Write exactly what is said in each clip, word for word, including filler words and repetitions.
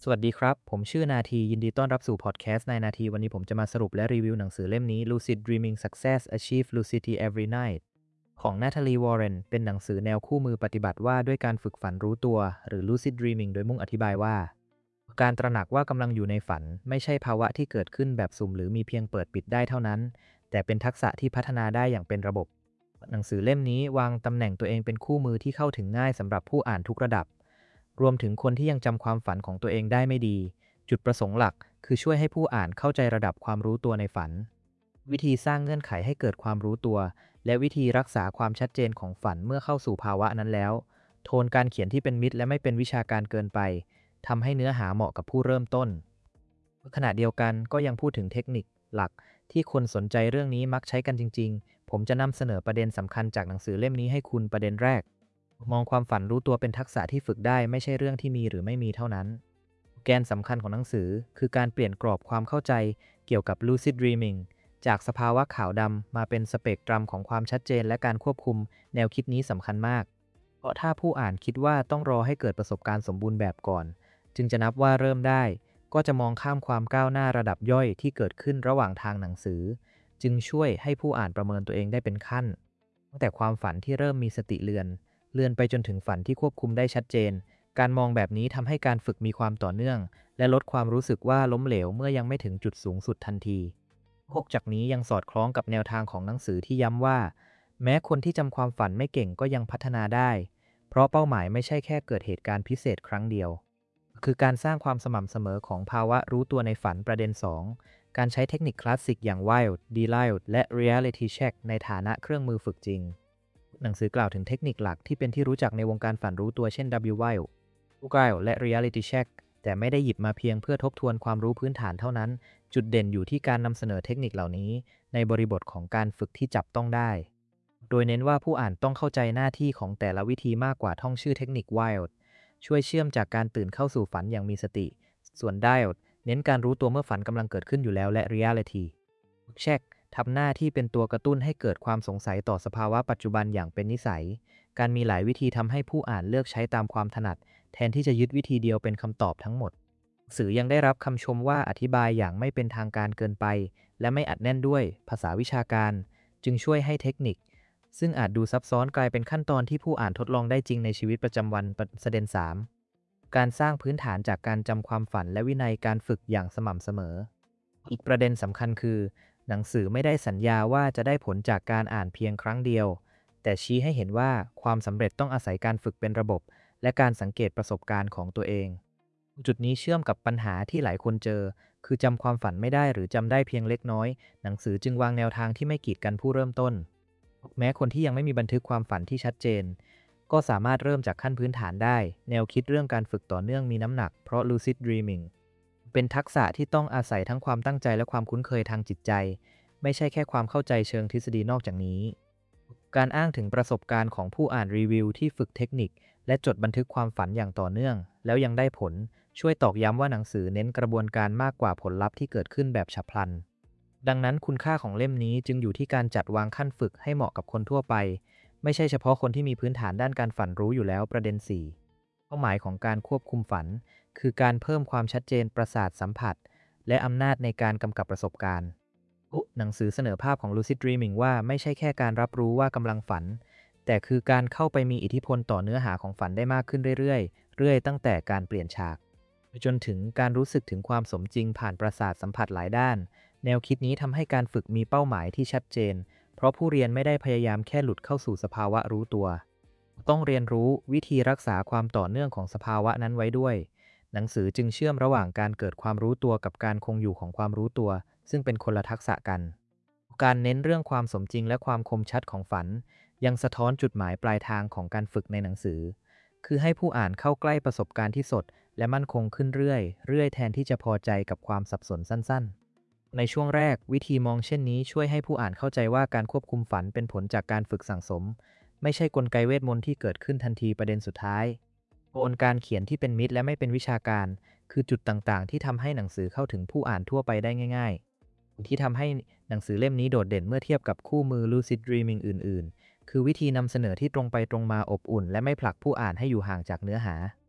สวัสดีครับผมชื่อนาทียินดีต้อนรับสู่พอดแคสต์ในนาทีวันนี้ผมจะมาสรุปและรีวิวหนังสือเล่มนี้ Lucid Dreaming Success Achieve Lucidity Every Night ของ Natalie Warren เป็นหนังสือแนวคู่มือปฏิบัติว่าด้วยการฝึกฝันรู้ตัวหรือ Lucid Dreaming โดยมุ่งอธิบายว่าการตระหนักว่ากำลังอยู่ในฝันไม่ใช่ภาวะที่เกิดขึ้นแบบสุ่มหรือมีเพียงเปิดปิดได้เท่านั้นแต่เป็นทักษะที่พัฒนาได้อย่างเป็นระบบหนังสือเล่มนี้วางตำแหน่งตัวเองเป็นคู่มือที่เข้าถึงง่ายสำหรับผู้อ่านทุกระดับรวมถึงคนที่ยังจำความฝันของตัวเองได้ไม่ดี จุดประสงค์หลักคือช่วยให้ผู้อ่านเข้าใจระดับความรู้ตัวในฝันวิธีสร้างเงื่อนไขให้เกิดความรู้ตัวและวิธีรักษาความชัดเจนของฝันเมื่อเข้าสู่ภาวะนั้นแล้วโทนการเขียนที่เป็นมิตรและไม่เป็นวิชาการเกินไปทำให้เนื้อหาเหมาะกับผู้เริ่มต้นขณะเดียวกันก็ยังพูดถึงเทคนิคหลักที่คนสนใจเรื่องนี้มักใช้กันจริงๆผมจะนำเสนอประเด็นสำคัญจากหนังสือเล่มนี้ให้คุณประเด็นแรกมองความฝันรู้ตัวเป็นทักษะที่ฝึกได้ไม่ใช่เรื่องที่มีหรือไม่มีเท่านั้น แกนสำคัญของหนังสือคือการเปลี่ยนกรอบความเข้าใจเกี่ยวกับ Lucid Dreaming จากสภาวะขาวดำมาเป็นสเปกตรัมของความชัดเจนและการควบคุมแนวคิดนี้สำคัญมากเพราะถ้าผู้อ่านคิดว่าต้องรอให้เกิดประสบการณ์สมบูรณ์แบบก่อนจึงจะนับว่าเริ่มได้ก็จะมองข้ามความก้าวหน้าระดับย่อยที่เกิดขึ้นระหว่างทางหนังสือจึงช่วยให้ผู้อ่านประเมินตัวเองได้เป็นขั้นตั้งแต่ความฝันที่เริ่มมีสติเลือนเลือนไปจนถึงฝันที่ควบคุมได้ชัดเจน การมองแบบนี้ทำให้การฝึกมีความต่อเนื่องและลดความรู้สึกว่าล้มเหลวเมื่อยังไม่ถึงจุดสูงสุดทันทีพวกจากนี้ยังสอดคล้องกับแนวทางของหนังสือที่ย้ำว่าแม้คนที่จำความฝันไม่เก่งก็ยังพัฒนาได้เพราะเป้าหมายไม่ใช่แค่เกิดเหตุการณ์พิเศษครั้งเดียวคือการสร้างความสม่ำเสมอของภาวะรู้ตัวในฝันประเด็นสองการใช้เทคนิคคลาสสิกอย่าง Wild, Delayed และ Reality Check ในฐานะเครื่องมือฝึกจริงหนังสือกล่าวถึงเทคนิคหลักที่เป็นที่รู้จักในวงการฝันรู้ตัวเช่น W Wild Google และ Reality Check แต่ไม่ได้หยิบมาเพียงเพื่อทบทวนความรู้พื้นฐานเท่านั้น จุดเด่นอยู่ที่การนำเสนอเทคนิคเหล่านี้ในบริบทของการฝึกที่จับต้องได้ โดยเน้นว่าผู้อ่านต้องเข้าใจหน้าที่ของแต่ละวิธีมากกว่าท่องชื่อเทคนิค Wild ช่วยเชื่อมจากการตื่นเข้าสู่ฝันอย่างมีสติ ส่วน Dialed เน้นการรู้ตัวเมื่อฝันกำลังเกิดขึ้นอยู่แล้วและ Reality Check ทำหน้าที่เป็นตัวกระตุ้นให้เกิดความสงสัยต่อสภาวะปัจจุบันอย่างเป็นนิสัย การมีหลายวิธีทำให้ผู้อ่านเลือกใช้ตามความถนัดแทนที่จะยึดวิธีเดียวเป็นคำตอบทั้งหมดหนังสือยังได้รับคำชมว่าอธิบายอย่างไม่เป็นทางการเกินไปและไม่อัดแน่นด้วยภาษาวิชาการจึงช่วยให้เทคนิคซึ่งอาจดูซับซ้อนกลายเป็นขั้นตอนที่ผู้อ่านทดลองได้จริงในชีวิตประจำวันประเด็นสามการสร้างพื้นฐานจากการจำความฝันและวินัยการฝึกอย่างสม่ำเสมออีกประเด็นสำคัญคือหนังสือไม่ได้สัญญาว่าจะได้ผลจากการอ่านเพียงครั้งเดียวแต่ชี้ให้เห็นว่าความสำเร็จต้องอาศัยการฝึกเป็นระบบและการสังเกตประสบการณ์ของตัวเองจุดนี้เชื่อมกับปัญหาที่หลายคนเจอคือจำความฝันไม่ได้หรือจำได้เพียงเล็กน้อยหนังสือจึงวางแนวทางที่ไม่กีดกันผู้เริ่มต้นแม้คนที่ยังไม่มีบันทึกความฝันที่ชัดเจนก็สามารถเริ่มจากขั้นพื้นฐานได้แนวคิดเรื่องการฝึกต่อเนื่องมีน้ำหนักเพราะ Lucid Dreaming เป็นทักษะที่ต้องอาศัยทั้งความตั้งใจและความคุ้นเคยทางจิตใจไม่ใช่แค่ความเข้าใจเชิงทฤษฎีนอกจากนี้การอ้างถึงประสบการณ์ของผู้อ่านรีวิวที่ฝึกเทคนิคและจดบันทึกความฝันอย่างต่อเนื่องแล้วยังได้ผลช่วยตอกย้ำว่าหนังสือเน้นกระบวนการมากกว่าผลลัพธ์ที่เกิดขึ้นแบบฉับพลันดังนั้นคุณค่าของเล่มนี้จึงอยู่ที่การจัดวางขั้นฝึกให้เหมาะกับคนทั่วไปไม่ใช่เฉพาะคนที่มีพื้นฐานด้านการฝันรู้อยู่แล้วประเด็นสี่เป้าหมายของการควบคุมฝันคือการเพิ่มความชัดเจนประสาทสัมผัสและอำนาจในการกำกับประสบการณ์หนังสือเสนอภาพของ Lucid Dreaming ว่าไม่ใช่แค่การรับรู้ว่ากำลังฝันแต่คือการเข้าไปมีอิทธิพลต่อเนื้อหาของฝันได้มากขึ้นเรื่อยๆเรื่อยตั้งแต่การเปลี่ยนฉากจนถึงการรู้สึกถึงความสมจริงผ่านประสาทสัมผัสหลายด้านแนวคิดนี้ทำให้การฝึกมีเป้าหมายที่ชัดเจนเพราะผู้เรียนไม่ได้พยายามแค่หลุดเข้าสู่สภาวะรู้ตัวต้องเรียนรู้วิธีรักษาความต่อเนื่องของสภาวะนั้นไว้ด้วยหนังสือจึงเชื่อมระหว่างการเกิดความรู้ตัวกับการคงอยู่ของความรู้ตัวซึ่งเป็นคนละทักษะกันการเน้นเรื่องความสมจริงและความคมชัดของฝันยังสะท้อนจุดหมายปลายทางของการฝึกในหนังสือคือให้ผู้อ่านเข้าใกล้ประสบการณ์ที่สดและมั่นคงขึ้นเรื่อยเรื่อยแทนที่จะพอใจกับความสับสนสั้นๆในช่วงแรกวิธีมองเช่นนี้ช่วยให้ผู้อ่านเข้าใจว่าการควบคุมฝันเป็นผลจากการฝึกสั่งสมไม่ใช่กลไกเวทมนต์ที่เกิดขึ้นทันทีประเด็นสุดท้ายกระบวนการเขียนที่เป็นมิตรและไม่เป็นวิชาการคือจุดต่างๆที่ทำให้หนังสือเข้าถึงผู้อ่านทั่วไปได้ง่ายๆที่ทำให้หนังสือเล่มนี้โดดเด่นเมื่อเทียบกับคู่มือ Lucid Dreaming อื่นๆคือวิธีนำเสนอที่ตรงไปตรงมาอบอุ่นและไม่ผลักผู้อ่านให้อยู่ห่างจากเนื้อหา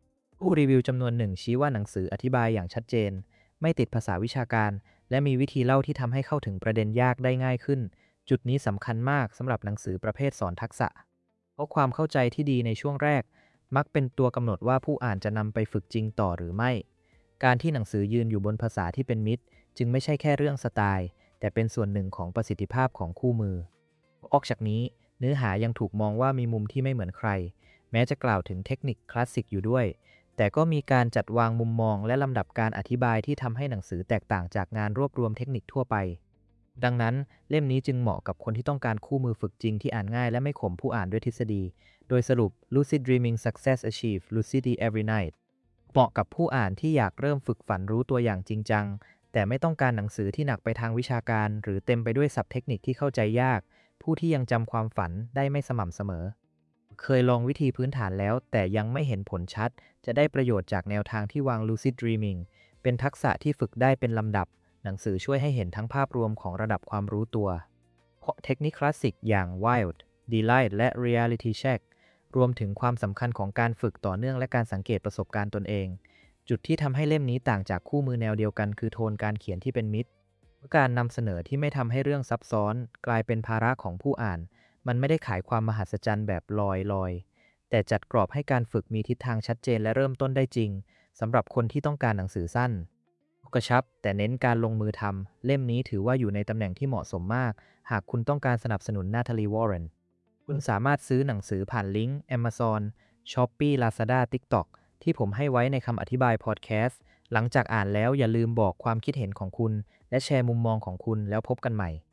ผู้รีวิวจำนวนหนึ่งชี้ว่าหนังสืออธิบายอย่างชัดเจนไม่ติดภาษาวิชาการและมีวิธีเล่าที่ทำให้เข้าถึงประเด็นยากได้ง่ายขึ้นจุดนี้สำคัญมากสำหรับหนังสือประเภทสอนทักษะเพราะความเข้าใจที่ดีในช่วงแรกมักเป็นตัวกำหนดว่าผู้อ่านจะนำไปฝึกจริงต่อหรือไม่การที่หนังสือยืนอยู่บนภาษาที่เป็นมิตรจึงไม่ใช่แค่เรื่องสไตล์แต่เป็นส่วนหนึ่งของประสิทธิภาพของคู่มือออกจากนี้เนื้อหายังถูกมองว่ามีมุมที่ไม่เหมือนใครแม้จะกล่าวถึงเทคนิคคลาสสิกอยู่ด้วยแต่ก็มีการจัดวางมุมมองและลำดับการอธิบายที่ทำให้หนังสือแตกต่างจากงานรวบรวมเทคนิคทั่วไปดังนั้นเล่มนี้จึงเหมาะกับคนที่ต้องการคู่มือฝึกจริงที่อ่านง่ายและไม่ขมผู้อ่านด้วยทฤษฎีโดยสรุป Lucid Dreaming Success Achieve Lucidity Every Night เหมาะกับผู้อ่านที่อยากเริ่มฝึกฝันรู้ตัวอย่างจริงจังแต่ไม่ต้องการหนังสือที่หนักไปทางวิชาการหรือเต็มไปด้วยศัพท์เทคนิคที่เข้าใจยากผู้ที่ยังจำความฝันได้ไม่สม่ำเสมอเคยลองวิธีพื้นฐานแล้วแต่ยังไม่เห็นผลชัดจะได้ประโยชน์จากแนวทางที่วาง Lucid Dreaming เป็นทักษะที่ฝึกได้เป็นลำดับหนังสือช่วยให้เห็นทั้งภาพรวมของระดับความรู้ตัวเทคนิคคลาสสิกอย่าง Wild Delight และ Reality Check รวมถึงความสำคัญของการฝึกต่อเนื่องและการสังเกตประสบการณ์ตนเองจุดที่ทำให้เล่มนี้ต่างจากคู่มือแนวเดียวกันคือโทนการเขียนที่เป็นมิตรการนำเสนอที่ไม่ทำให้เรื่องซับซ้อนกลายเป็นภาระของผู้อ่านมันไม่ได้ขายความมหัศจรรย์แบบลอยๆแต่จัดกรอบให้การฝึกมีทิศทางชัดเจนและเริ่มต้นได้จริงสำหรับคนที่ต้องการหนังสือสั้นกระชับแต่เน้นการลงมือทำเล่มนี้ถือว่าอยู่ในตำแหน่งที่เหมาะสมมากหากคุณต้องการสนับสนุนนาธาลี วอร์เรนคุณสามารถซื้อหนังสือผ่านลิงก์ Amazon Shopee Lazada TikTok ที่ผมให้ไว้ในคำอธิบายพอดแคสต์หลังจากอ่านแล้วอย่าลืมบอกความคิดเห็นของคุณและแชร์มุมมองของคุณแล้วพบกันใหม่